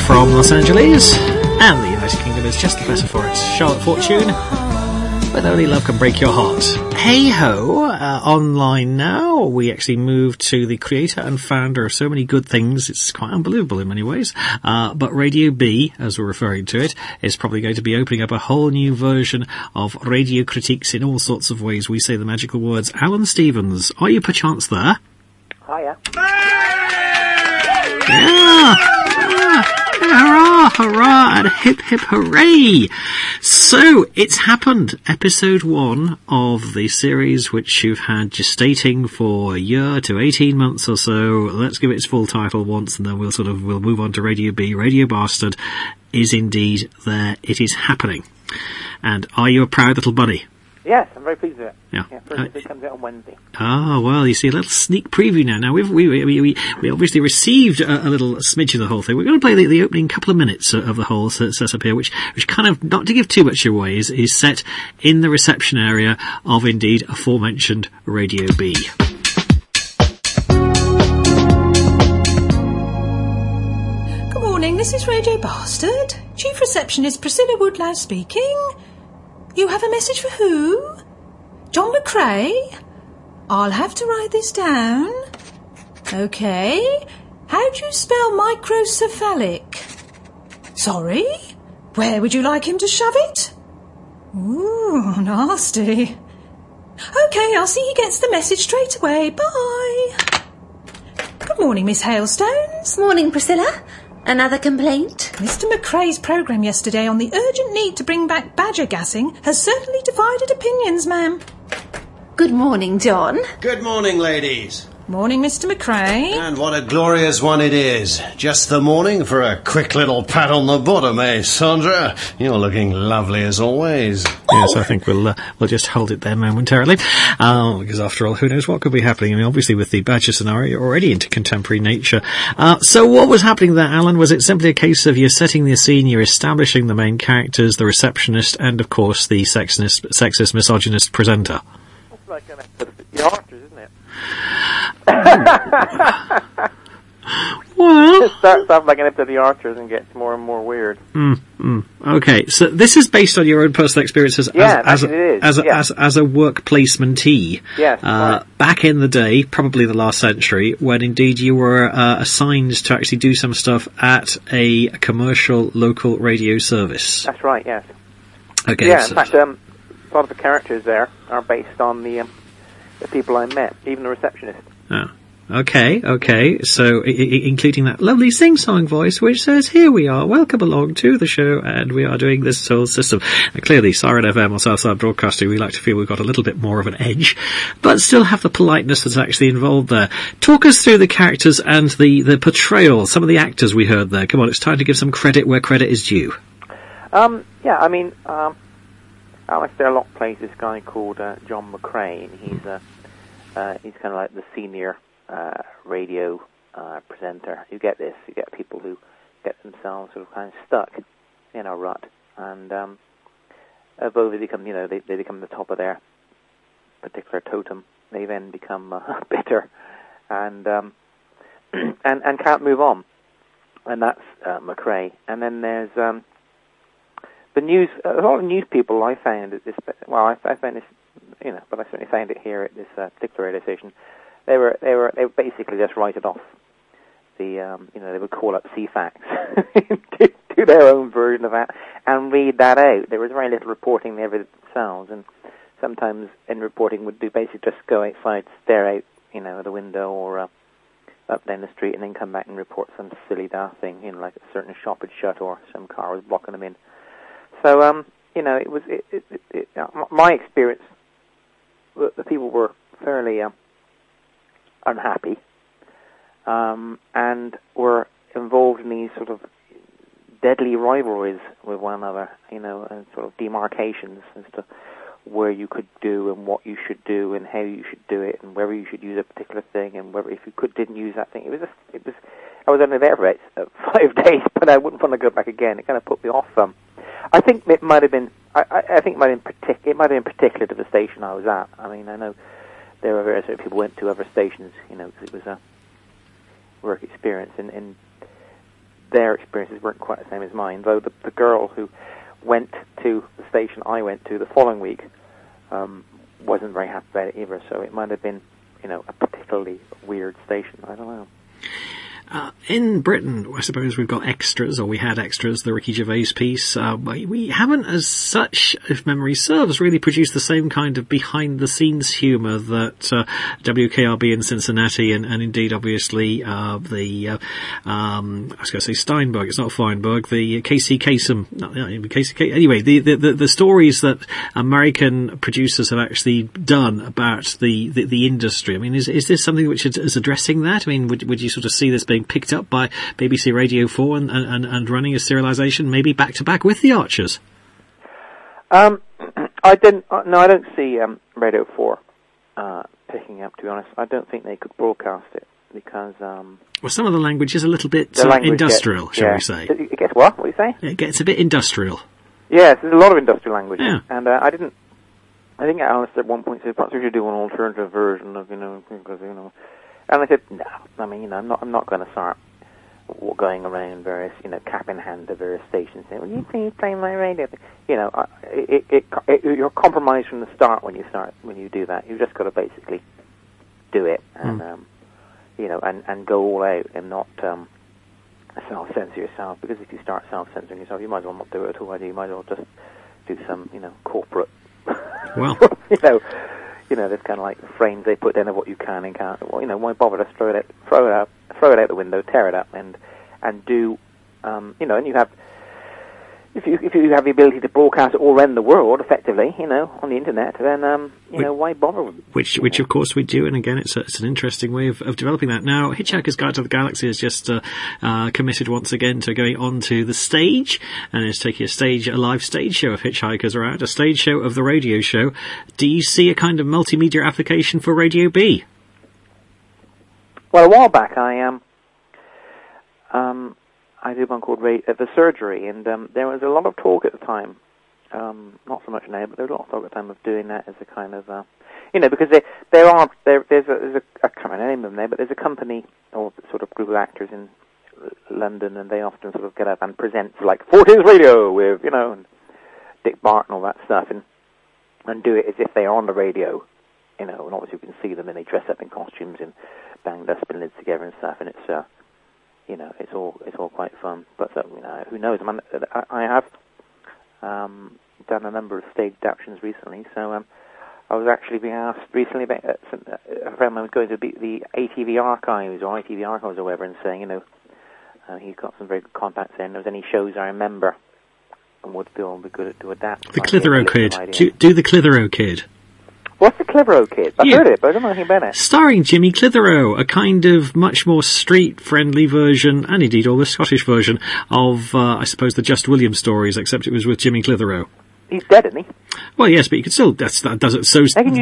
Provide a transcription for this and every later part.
from Los Angeles, and the United Kingdom is just the better for it. Charlotte Fortune, with Only Love Can Break Your Heart. Hey ho, online now. We actually moved to the creator and founder of so many good things. It's quite unbelievable in many ways. But Radio B, as we're referring to it, is probably going to be opening up a whole new version of radio critiques in all sorts of ways. We say the magical words. Alan Stevens, are you perchance there? Hiya. Yeah! Hurrah, hurrah, and hip, hip, hooray! So, it's happened. Episode 1 of the series, which you've had gestating for a year to 18 months or so. Let's give it its full title once, and then we'll move on to Radio B. Radio Bastard is indeed there. It is happening. And are you a proud little bunny? Yes, I'm very pleased with it. Yeah. First it comes out on Wednesday. Ah, well, you see, a little sneak preview now. Now, we obviously received a little smidge of the whole thing. We're going to play the opening couple of minutes of the whole setup here, which kind of, not to give too much away, is set in the reception area of, indeed, aforementioned Radio B. Good morning, this is Radio Bastard. Chief Receptionist Priscilla Woodlow speaking. You have a message for who? John McCrae? I'll have to write this down. OK. How do you spell microcephalic? Sorry? Where would you like him to shove it? Ooh, nasty. OK, I'll see he gets the message straight away. Bye. Good morning, Miss Hailstones. Morning, Priscilla. Another complaint? Mr. McCrae's programme yesterday on the urgent need to bring back badger gassing has certainly divided opinions, ma'am. Good morning, John. Good morning, ladies. Morning, Mr. McCrae. And what a glorious one it is. Just the morning for a quick little pat on the bottom, eh, Sandra? You're looking lovely as always. Yes, I think we'll just hold it there momentarily. Because after all, who knows what could be happening? I mean, obviously with the badger scenario, you're already into contemporary nature. So what was happening there, Alan? Was it simply a case of you're setting the scene, you're establishing the main characters, the receptionist, and of course the sexist, misogynist presenter? That's like an episode of The Archers, isn't it? Well, it starts off like an episode of The Archers and gets more and more weird. Okay, so this is based on your own personal experiences as a work placementee. Yes, right. Back in the day, probably the last century, when indeed you were assigned to actually do some stuff at a commercial local radio service. That's right, yes. Okay. Yeah, in fact, a lot of the characters there are based on the people I met, even the receptionist. Oh. Okay. So, including that lovely sing-song voice, which says, "Here we are, welcome along to the show, and we are doing this whole system." And clearly, Siren FM or Southside Broadcasting, we like to feel we've got a little bit more of an edge, but still have the politeness that's actually involved there. Talk us through the characters and the portrayal, some of the actors we heard there. Come on, it's time to give some credit where credit is due. Yeah, I mean, Alex Derlock plays this guy called John McCrae, and he's kind of like the senior radio presenter. You get people who get themselves sort of kind of stuck in a rut, and although they become, they become the top of their particular totem, they then become bitter and can't move on, and that's McCrae. And then there's the news. A lot of news people I found at this. Well, I found this, but I certainly found it here at this particular radio station. They were basically just write it off. They would call up CFAX to do their own version of that and read that out. There was very little reporting there themselves, and sometimes in reporting would do basically just go outside, stare out, the window or up down the street, and then come back and report some silly daft thing, like a certain shop had shut or some car was blocking them in. So, it was my experience. The people were fairly unhappy, and were involved in these sort of deadly rivalries with one another, and sort of demarcations as to where you could do and what you should do and how you should do it and whether you should use a particular thing and whether if you didn't use that thing. I was only there for 5 days, but I wouldn't want to go back again. It kind of put me off. I think it might have been. I think it might have been particular to the station I was at. I mean, I know there were various people who went to other stations, because it was a work experience, and their experiences weren't quite the same as mine, though the girl who went to the station I went to the following week wasn't very happy about it either, so it might have been, a particularly weird station. I don't know. In Britain, I suppose we've got extras, or we had extras, the Ricky Gervais piece. We haven't, as such, if memory serves, really produced the same kind of behind-the-scenes humour that WKRB in Cincinnati and indeed, obviously, I was going to say Steinberg, it's not Feinberg, the Casey Kasem, not even Casey anyway, the stories that American producers have actually done about the industry. I mean, is this something which is addressing that? I mean, would you sort of see this being picked up by BBC Radio 4 and running a serialisation, maybe back-to-back with the Archers? I don't see Radio 4 picking up, to be honest. I don't think they could broadcast it, because... well, some of the language is a little bit industrial, shall we say. It gets what? What do you say? It gets a bit industrial. Yes, there's a lot of industrial language. Yeah. And I think Alistair at one point said, perhaps we should do an alternative version of, because, And I said, no. I mean, I'm not going to start going around various, cap in hand to various stations saying, "Will you please play my radio?" You're compromised from the start when you do that. You've just got to basically do it, and and go all out and not self-censor yourself. Because if you start self-censoring yourself, you might as well not do it at all. You might as well just do some, corporate. Well. There's kind of like the frames they put in of what you can and can't. Well, why bother to throw it out the window, tear it up, and do, and you have, if you have the ability to broadcast it all around the world effectively, on the internet, then why bother with it? Which of course we do, and again, it's an interesting way of developing that. Now, Hitchhiker's Guide to the Galaxy has just committed once again to going onto the stage, and is taking a live stage show of Hitchhikers Around, a stage show of the radio show. Do you see a kind of multimedia application for Radio B? Well, a while back, I did one called The Surgery, and there was a lot of talk at the time, not so much now, but there was a lot of talk at the time of doing that as a kind of, because there's a, I can't remember the name of them there, but there's a company or sort of group of actors in London, and they often sort of get up and present like 40s Radio with, and Dick Bart and all that stuff, and do it as if they are on the radio, and obviously you can see them and they dress up in costumes and bang dustbin lids together and stuff, and it's, it's all quite fun. But who knows? I have done a number of stage adaptations recently. So I was actually being asked recently about a friend was going to be the ATV archives or ITV archives or whatever, and saying he's got some very good contacts there. And there was any shows I remember and would feel would be good to adapt. The Clitheroe Kid. Do the Clitheroe Kid. What's the Clitheroe Kid? I've heard it, but I don't know anything about it. Starring Jimmy Clitheroe, a kind of much more street-friendly version, and indeed all the Scottish version, of, I suppose, the Just Williams stories, except it was with Jimmy Clitheroe. He's dead, isn't he? Well, yes, but you could still... That does it so... How can you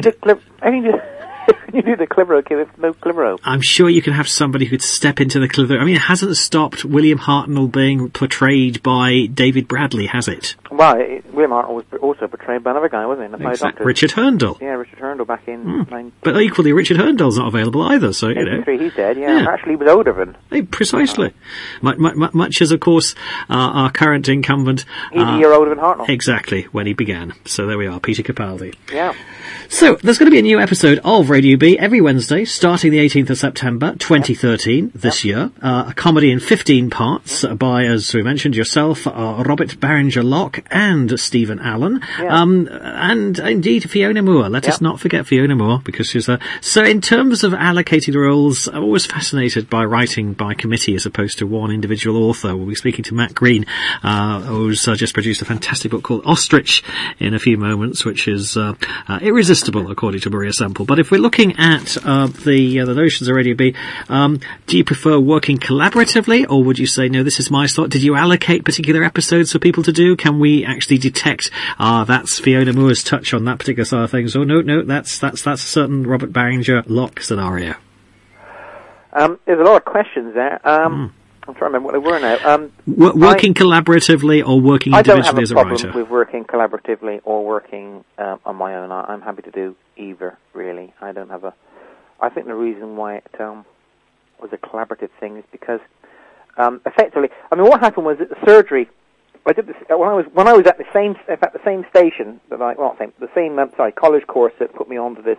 do the Clitheroe Kid with no Clitheroe? I'm sure you can have somebody who'd step into the Clitheroe... I mean, it hasn't stopped William Hartnell being portrayed by David Bradley, has it? Well, William Hartnell was also portrayed by another guy, wasn't he? Exactly. Richard Hurndall. Yeah, Richard Hurndall back in... But equally, Richard Hurndall's not available either, so, he's dead, yeah. Actually, he was older than... Precisely. Much as, of course, our current incumbent... He's a year older than Hartnell. Exactly, when he began. So there we are, Peter Capaldi. Yeah. So, there's going to be a new episode of Radio B every Wednesday, starting the 18th of September, 2013, this year. A comedy in 15 parts by, as we mentioned, yourself, Robert Barringer-Lock, and Stephen Allen. Yeah. And indeed, Fiona Moore. Let us not forget Fiona Moore, because she's there. So, in terms of allocating roles, I'm always fascinated by writing by committee as opposed to one individual author. We'll be speaking to Matt Green, who's just produced a fantastic book called Ostrich in a few moments, which is irresistible, according to Maria Semple. But if we're looking at the notions of Radio B, do you prefer working collaboratively, or would you say, no, this is my slot? Did you allocate particular episodes for people to do? Can we actually detect, that's Fiona Moore's touch on that particular side of things? Oh, no, that's a certain Robert Barringer-Lock scenario. There's a lot of questions there. I'm trying to remember what they were now. Working collaboratively or working individually as a writer? I don't have a problem with working collaboratively or working on my own. I'm happy to do either, really. I think the reason why it was a collaborative thing is because effectively, I mean, what happened was at the surgery, I did this when I was at the same station that college course that put me onto this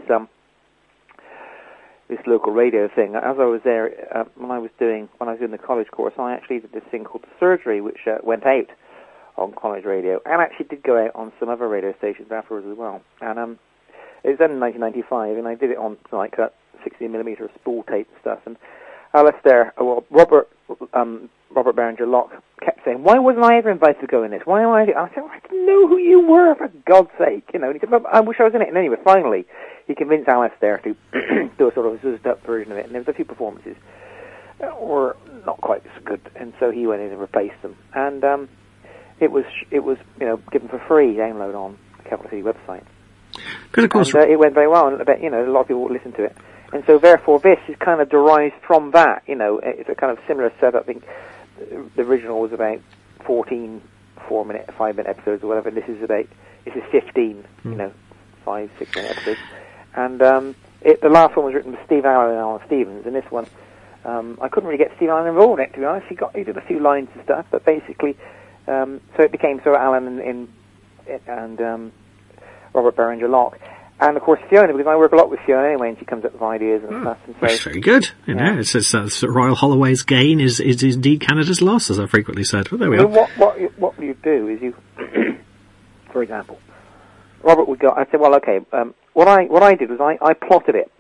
this local radio thing. As I was there, when I was doing the college course, I actually did this thing called surgery, which went out on college radio, and actually did go out on some other radio stations afterwards as well. And it was done in 1995, and I did it on like 60mm spool tape and stuff. And Robert Berenger Locke kept saying, "Why wasn't I ever invited to go in this? Why am I?" I said, "I didn't know who you were, for God's sake." And he said, "I wish I was in it." And anyway, finally, he convinced Alistair to do a sort of zuzzed-up version of it. And there was a few performances that were not quite as good, and so he went in and replaced them. And it was given for free download on the Capital City website. Because of course, it went very well, and I bet a lot of people would listen to it. And so, therefore, this is kind of derived from that. It's a kind of similar setup. I think the original was about 14 5-minute episodes or whatever. And this is 15, 5-6 minute episodes. And the last one was written by Steve Allen and Alan Stevens, and this one I couldn't really get Steve Allen involved in it, to be honest. He did a few lines and stuff, but basically, so it became sort of Alan and Robert Berenger Locke. And, of course, Fiona, because I work a lot with Fiona anyway, and she comes up with ideas and stuff. And so, that's very good. It says Royal Holloway's gain is indeed Canada's loss, as I frequently said. Well, there we are. What you do is you, for example, Robert would go, I'd say, well, okay, what I did was I plotted it.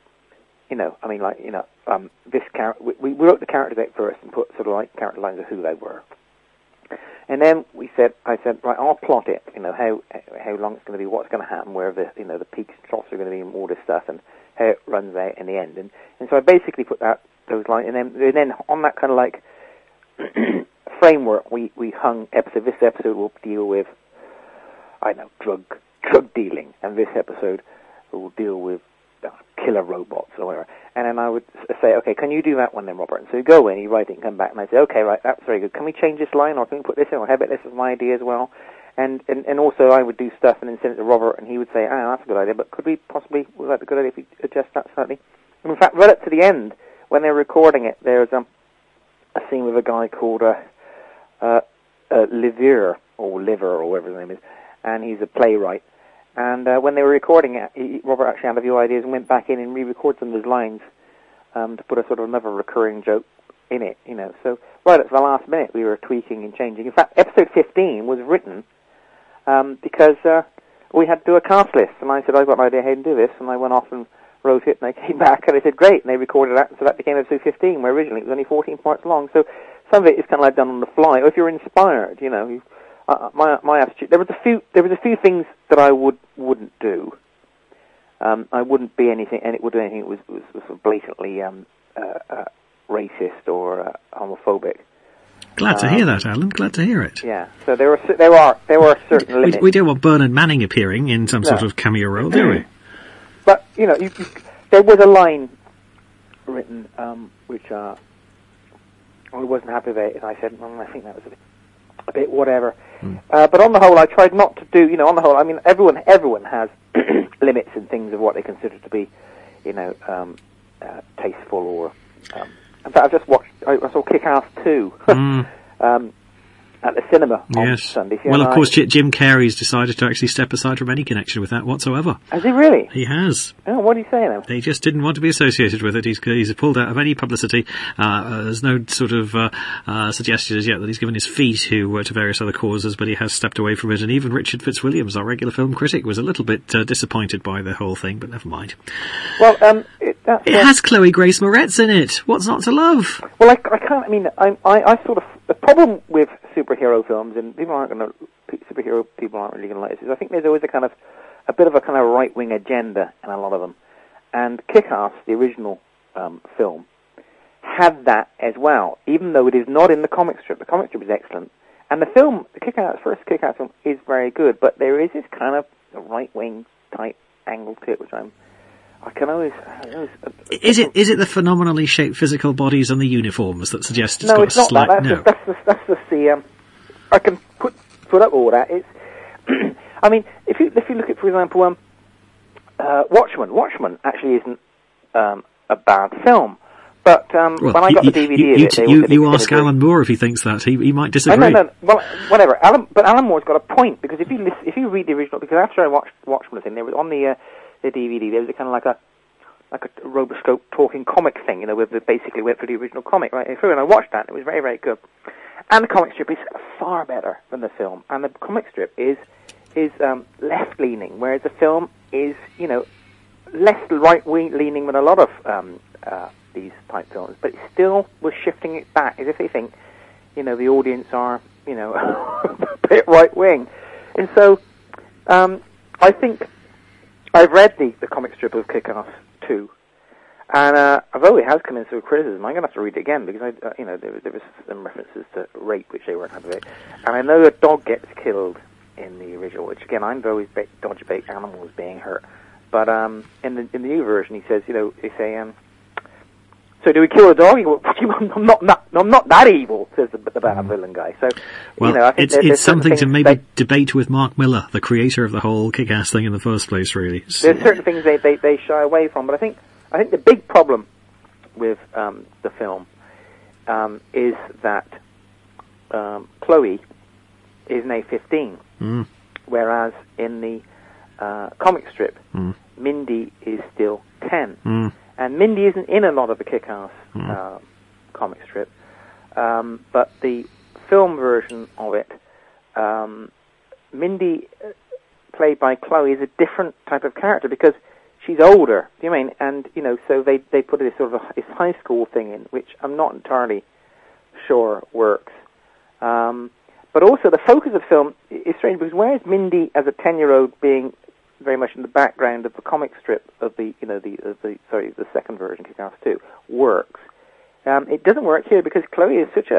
This character, we wrote the characters out first and put sort of like character lines of who they were. And then I said, right, I'll plot it, how long it's going to be, what's going to happen, where the peaks and troughs are going to be, and all this stuff, and how it runs out in the end. And so I basically put those lines, and then on that kind of like framework, we hung episode. This episode will deal with, drug dealing, and this episode will deal with killer robots or whatever. And then I would say, okay, can you do that one then, Robert? And so he'd go in, he'd write it and come back, and I'd say, okay, right, that's very good. Can we change this line, or can we put this in, or how about this is my idea as well? And also I would do stuff and then send it to Robert, and he would say, that's a good idea, but would that be a good idea if we adjust that slightly? And in fact, right up to the end, when they're recording it, there's a scene with a guy called Liver, or whatever his name is, and he's a playwright. And when they were recording it, Robert actually had a few ideas and went back in and re-recorded some of his lines to put a sort of another recurring joke in it, So right at the last minute, we were tweaking and changing. In fact, episode 15 was written because we had to do a cast list. And I said, I've got an idea how to do this. And I went off and wrote it, and they came back, and they said, great. And they recorded that, so that became episode 15, where originally it was only 14 parts long. So some of it is kind of like done on the fly. Or if you're inspired, my attitude. There was a few things that I wouldn't do. I wouldn't be anything, and it would do anything that was sort of blatantly racist or homophobic. Glad to hear that, Alan. Glad to hear it. Yeah. So there were certain limits. We don't want Bernard Manning appearing in some sort of cameo role, do we? But there was a line written which I wasn't happy with it, and I said, I think that was a bit whatever. But on the whole, I tried not to do, on the whole, I mean, everyone has limits and things of what they consider to be, tasteful or... in fact, I saw Kick-Ass 2 at the cinema on Sunday. Well, of course, Jim Carrey's decided to actually step aside from any connection with that whatsoever. Has he really? He has. Oh, what did he say now? He just didn't want to be associated with it. He's pulled out of any publicity. There's no sort of suggestion as yet that he's given his fee to various other causes, but he has stepped away from it. And even Richard Fitzwilliams, our regular film critic, was a little bit disappointed by the whole thing, but never mind. Well, it has Chloe Grace Moretz in it. What's not to love? Well, I can't. I mean, I sort of, the problem with superhero films, and superhero people aren't really going to like this, is I think there's always a bit of a kind of right-wing agenda in a lot of them. And Kick-Ass, the original film, had that as well, even though it is not in the comic strip. The comic strip is excellent. And the film, the first Kick-Ass film, is very good, but there is this kind of right-wing type angle to it, which I can always... Is it the phenomenally shaped physical bodies and the uniforms that suggest it's no, got it's a not slight... that. No, that's just the... I can put up all that. It's... I mean, if you look at, for example, Watchmen. Watchmen actually isn't a bad film, But when I got the DVD of it, you ask Alan Moore if he thinks that. He might disagree. You ask Alan Moore if he thinks that. He might disagree. No. Well, whatever. Alan Moore's got a point, because if you read the original, because after I watched the thing, there was on the DVD, there was a kind of like a Roboscope talking comic thing, where they basically went for the original comic right through, and I watched that, and it was very, very good. And the comic strip is far better than the film, and the comic strip is left-leaning, whereas the film is, less right-leaning than a lot of these type films, but it still was shifting it back, as if they think, the audience are, a bit right-wing. And so, I think I've read the comic strip of Kick-Ass 2, and although it has come into criticism, I'm going to have to read it again, because there was some references to rape, which they weren't happy with, and I know a dog gets killed in the original, which again, I'm very dodge bait animals being hurt. But in the new version, he says, they say, so do we kill a dog? He goes, I'm not that evil, says the bad villain guy. So, I think it's something to maybe debate with Mark Miller, the creator of the whole Kick-Ass thing in the first place, really. So, there's certain things they shy away from, but I think the big problem with the film is that Chloe is now 15, whereas in the comic strip, Mindy is still 10. And Mindy isn't in a lot of the Kick-Ass comic strip, but the film version of it, Mindy, played by Chloe, is a different type of character, because she's older, do you mean? And, so they put this sort of this high school thing in, which I'm not entirely sure works. But also the focus of the film is strange, because whereas Mindy as a 10-year-old being very much in the background of the comic strip of the second version, Kick-Ass 2, works, it doesn't work here, because Chloe is such a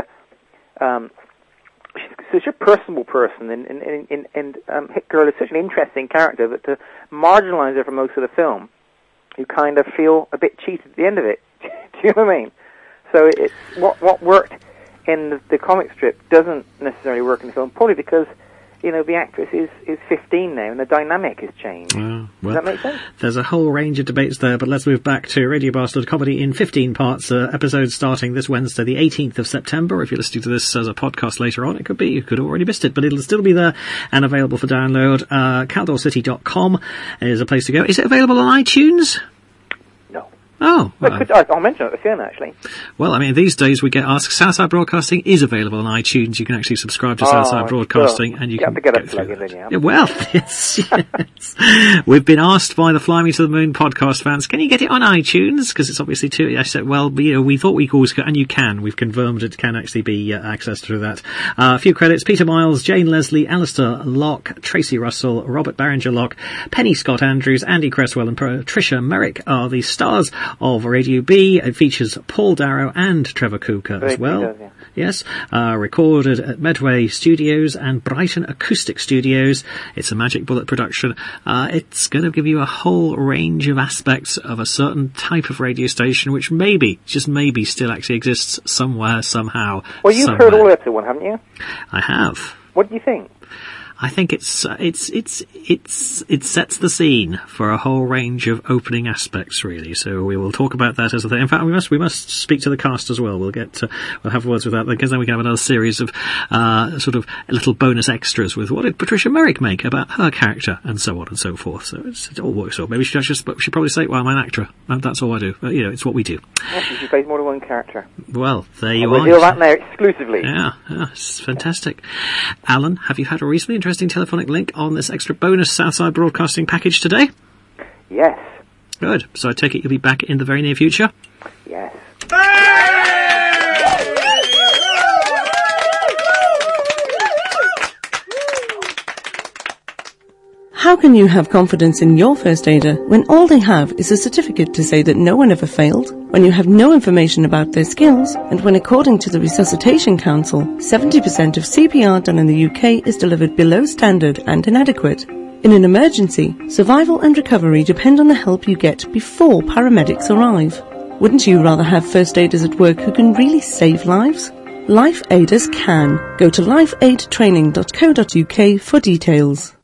personable person, and Hit Girl is such an interesting character that to marginalise her for most of the film, you kind of feel a bit cheated at the end of it. Do you know what I mean? So it's what worked in the comic strip doesn't necessarily work in the film, probably because the actress is 15 now, and the dynamic has changed. Does that make sense? There's a whole range of debates there, but let's move back to Radio Bastard Comedy in 15 parts. Episodes starting this Wednesday, the 18th of September. If you're listening to this as a podcast later on, it could be, you could have already missed it, but it'll still be there and available for download. CaldorCity.com is a place to go. Is it available on iTunes? Oh. I'll mention it again, actually. Well, I mean, these days we get asked, Southside Broadcasting is available on iTunes. You can actually subscribe to Southside Broadcasting, and you can have to get a plug-in, then, yeah. Well, yes. We've been asked by the Fly Me to the Moon podcast fans, can you get it on iTunes? Because it's obviously too. I said, well, we thought we always could, and you can. We've confirmed it can actually be accessed through that. A few credits: Peter Miles, Jane Leslie, Alistair Locke, Tracy Russell, Robert Barringer Locke, Penny Scott Andrews, Andy Cresswell, and Patricia Merrick are the stars of Radio B. It features Paul Darrow and Trevor Cooker as well. Does, yeah. Yes, recorded at Medway Studios and Brighton Acoustic Studios. It's a Magic Bullet production. It's going to give you a whole range of aspects of a certain type of radio station, which maybe, just maybe, still actually exists somewhere, somehow. Well, you've heard all episode one, haven't you? I have. What do you think? I think it sets the scene for a whole range of opening aspects, really. So we will talk about that as a thing. In fact, we must speak to the cast as well. We'll have words with that, because then we can have another series of sort of little bonus extras with what did Patricia Merrick make about her character, and so on and so forth. So it all works well. Maybe she should probably say, "Well, I'm an actor. That's all I do." But, it's what we do. Yes, she plays more than one character. Well, there you are. We'll hear that now exclusively. Yeah, it's fantastic. Alan, have you had a recently interesting telephonic link on this extra bonus Southside Broadcasting package today? Yes. Good. So I take it you'll be back in the very near future? Yes. How can you have confidence in your first aider when all they have is a certificate to say that no one ever failed, when you have no information about their skills, and when, according to the Resuscitation Council, 70% of CPR done in the UK is delivered below standard and inadequate? In an emergency, survival and recovery depend on the help you get before paramedics arrive. Wouldn't you rather have first aiders at work who can really save lives? Life Aiders can. Go to lifeaidtraining.co.uk for details.